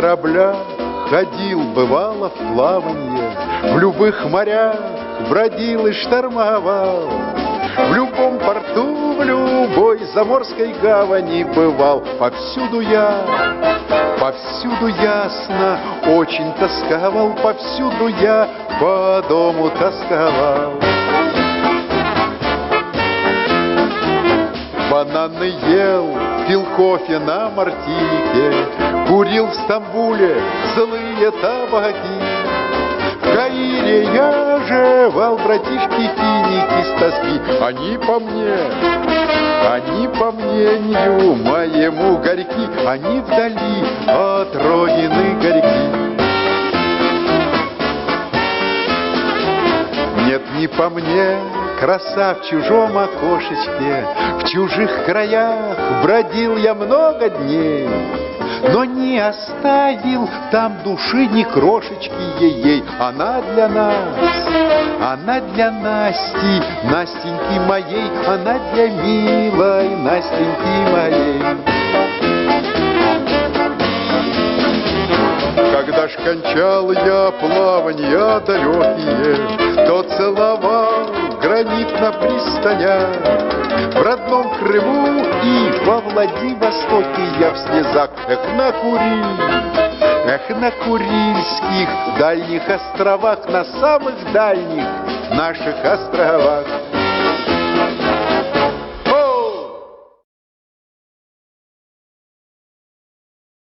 кораблях ходил, бывало, в плаванье, в любых морях бродил и штормовал, в любом порту, в любой заморской гавани бывал. Повсюду ясно очень тосковал, повсюду я по дому тосковал. Бананы ел, пил кофе на Мартинике, курил в Стамбуле злые табаки. В Каире я жевал, братишки, финики с тоски. Они по мнению моему горьки, они вдали от родины горьки. Нет, не по мне, краса в чужом окошечке, в чужих краях бродил я много дней, но не оставил там души ни крошечки ей. Она для Насти, Настеньки моей, она для милой Настеньки моей. Когда ж кончал я плаванья далекие, то целовал гранит на пристанях. В родном Крыму и во Владивостоке я в слезах. На Курильских дальних островах, на самых дальних наших островах.